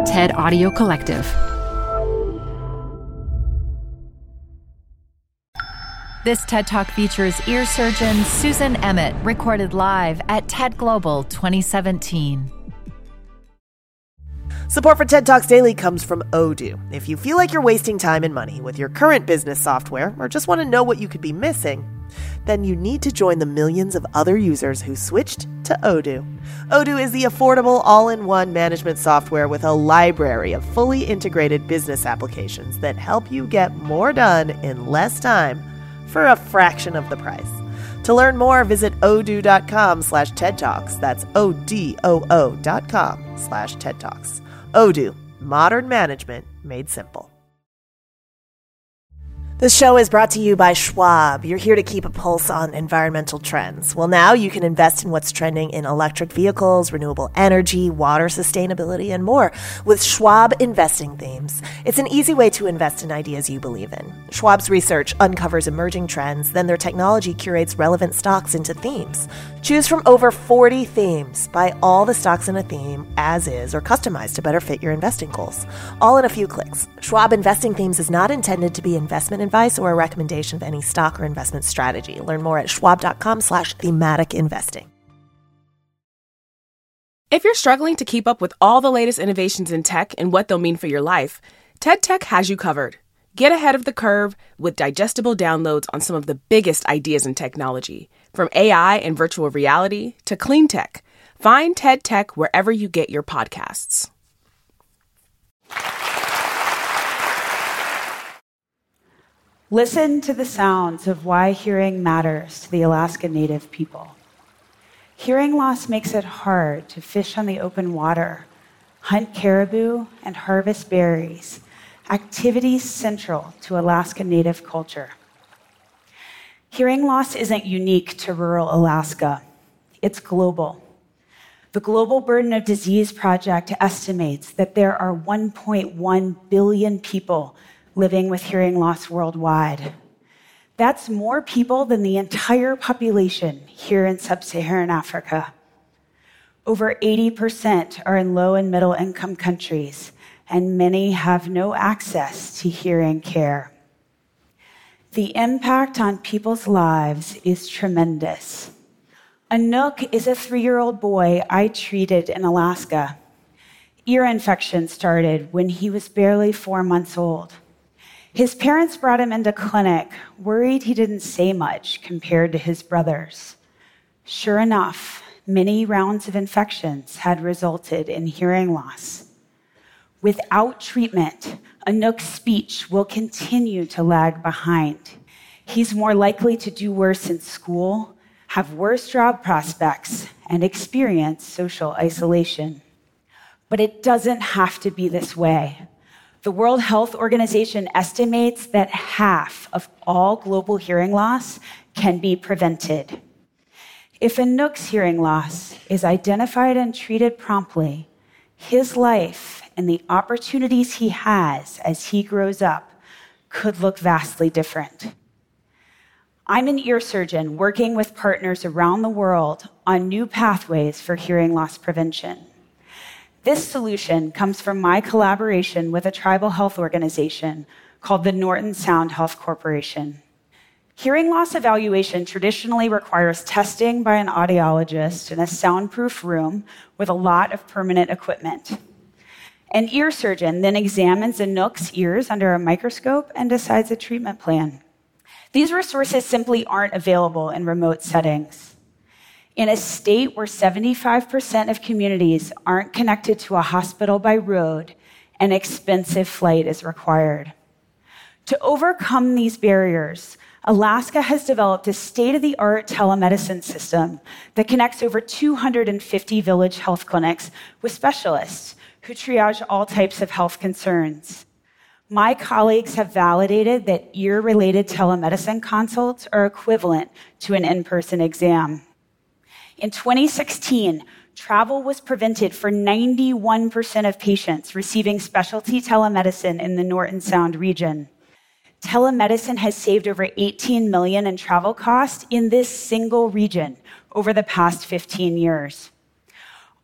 TED Audio Collective. This TED Talk features ear surgeon Susan Emmett, recorded live at TED Global 2017. Support for TED Talks Daily comes from Odoo. If you feel like you're wasting time and money with your current business software, or just want to know what you could be missing, then you need to join the millions of other users who switched to Odoo. Odoo is the affordable all-in-one management software with a library of fully integrated business applications that help you get more done in less time for a fraction of the price. To learn more, visit odoo.com/TED Talks. That's ODOO.com/TED Talks. Odoo, modern management made simple. This show is brought to you by Schwab. You're here to keep a pulse on environmental trends. Well, now you can invest in what's trending in electric vehicles, renewable energy, water sustainability, and more with Schwab Investing Themes. It's an easy way to invest in ideas you believe in. Schwab's research uncovers emerging trends, then their technology curates relevant stocks into themes. Choose from over 40 themes. Buy all the stocks in a theme as is or customized to better fit your investing goals. All in a few clicks. Schwab Investing Themes is not intended to be investment advice or a recommendation of any stock or investment strategy. Learn more at schwab.com/thematic investing. If you're struggling to keep up with all the latest innovations in tech and what they'll mean for your life, TED Tech has you covered. Get ahead of the curve with digestible downloads on some of the biggest ideas in technology, from AI and virtual reality to clean tech. Find TED Tech wherever you get your podcasts. Listen to the sounds of why hearing matters to the Alaska Native people. Hearing loss makes it hard to fish on the open water, hunt caribou, and harvest berries, activities central to Alaska Native culture. Hearing loss isn't unique to rural Alaska. It's global. The Global Burden of Disease Project estimates that there are 1.1 billion people living with hearing loss worldwide. That's more people than the entire population here in sub-Saharan Africa. Over 80% are in low and middle income countries, and many have no access to hearing care. The impact on people's lives is tremendous. Anook is a 3-year-old boy I treated in Alaska. Ear infection started when he was barely 4 months old. His parents brought him into clinic, worried he didn't say much compared to his brothers. Sure enough, many rounds of infections had resulted in hearing loss. Without treatment, Anook's speech will continue to lag behind. He's more likely to do worse in school, have worse job prospects, and experience social isolation. But it doesn't have to be this way. The World Health Organization estimates that half of all global hearing loss can be prevented. If Anook's hearing loss is identified and treated promptly, his life and the opportunities he has as he grows up could look vastly different. I'm an ear surgeon working with partners around the world on new pathways for hearing loss prevention. This solution comes from my collaboration with a tribal health organization called the Norton Sound Health Corporation. Hearing loss evaluation traditionally requires testing by an audiologist in a soundproof room with a lot of permanent equipment. An ear surgeon then examines Anook's ears under a microscope and decides a treatment plan. These resources simply aren't available in remote settings. In a state where 75% of communities aren't connected to a hospital by road, an expensive flight is required. To overcome these barriers, Alaska has developed a state-of-the-art telemedicine system that connects over 250 village health clinics with specialists who triage all types of health concerns. My colleagues have validated that ear-related telemedicine consults are equivalent to an in-person exam. In 2016, travel was prevented for 91% of patients receiving specialty telemedicine in the Norton Sound region. Telemedicine has saved over $18 million in travel costs in this single region over the past 15 years.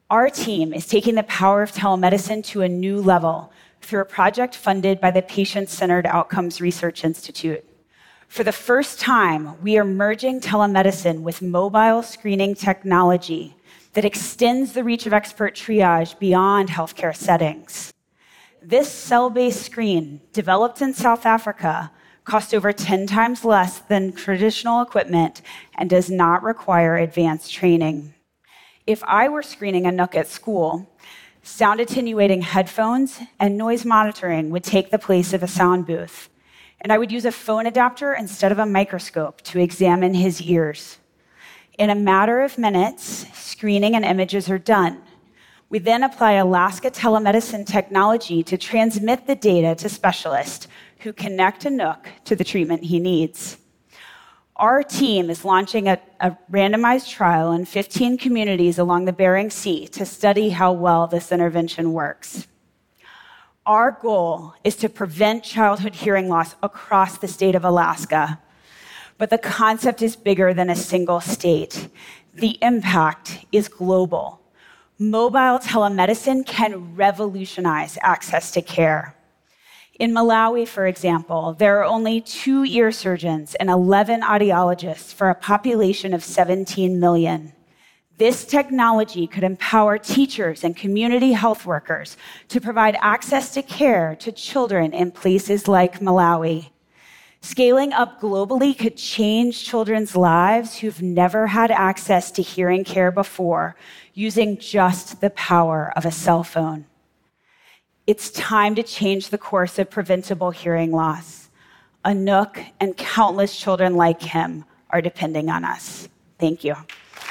Our team is taking the power of telemedicine to a new level through a project funded by the Patient-Centered Outcomes Research Institute. For the first time, we are merging telemedicine with mobile screening technology that extends the reach of expert triage beyond healthcare settings. This cell-based screen, developed in South Africa, costs over 10 times less than traditional equipment and does not require advanced training. If I were screening a Nook at school, sound attenuating headphones and noise monitoring would take the place of a sound booth, and I would use a phone adapter instead of a microscope to examine his ears. In a matter of minutes, screening and images are done. We then apply Alaska telemedicine technology to transmit the data to specialists who connect a Nook to the treatment he needs. Our team is launching a randomized trial in 15 communities along the Bering Sea to study how well this intervention works. Our goal is to prevent childhood hearing loss across the state of Alaska, but the concept is bigger than a single state. The impact is global. Mobile telemedicine can revolutionize access to care. In Malawi, for example, there are only 2 ear surgeons and 11 audiologists for a population of 17 million. This technology could empower teachers and community health workers to provide access to care to children in places like Malawi. Scaling up globally could change children's lives who've never had access to hearing care before using just the power of a cell phone. It's time to change the course of preventable hearing loss. A Nook and countless children like him are depending on us. Thank you.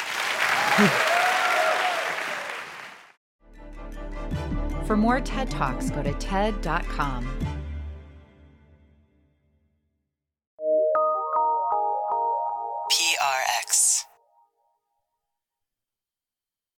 For more TED Talks, go to TED.com. PRX.